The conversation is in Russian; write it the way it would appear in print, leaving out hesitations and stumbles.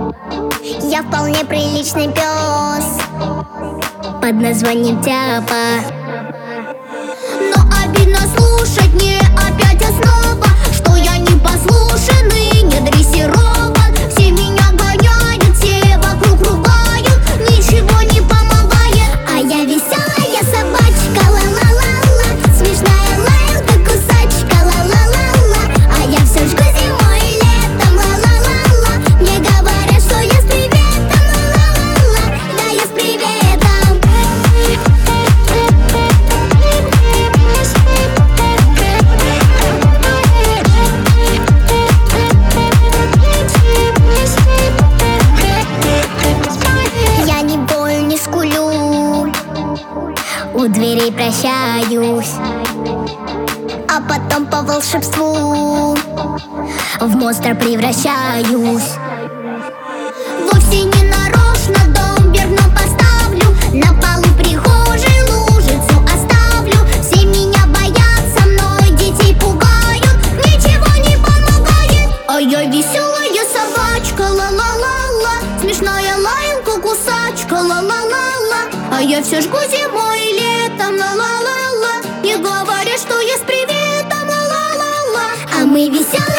Я вполне приличный пес под названием Тяпа. Но обидно слушать мне опять основа, что я не послушен и не дрессирован. Все меня гоняют, все вокруг ругают, ничего не помогает. А я веселая собачка, ла-ла-ла-ла, смешная лаянка, кусачка, ла-ла-ла-ла. А я все жгу зимой и летом, ла-ла-ла-ла. Мне говорят, что я с приветом, ла-ла-ла-ла. Да, я с приветом. Я не боль, не скулю, у дверей прощаюсь, а потом по волшебству в монстра превращаюсь. Вовсе не нарочно дом вверх, но поставлю на полу прихожей лужицу оставлю. Все меня боятся, мной детей пугают, ничего не помогает. А я веселая собачка, ла-ла-ла-ла, смешная лаянка, кусачка, ла-ла-ла-ла. А я все жгу зимой и летом, ла-ла-ла-ла. Не говорят, что я с приветом, ла-ла-ла-ла. А мы веселые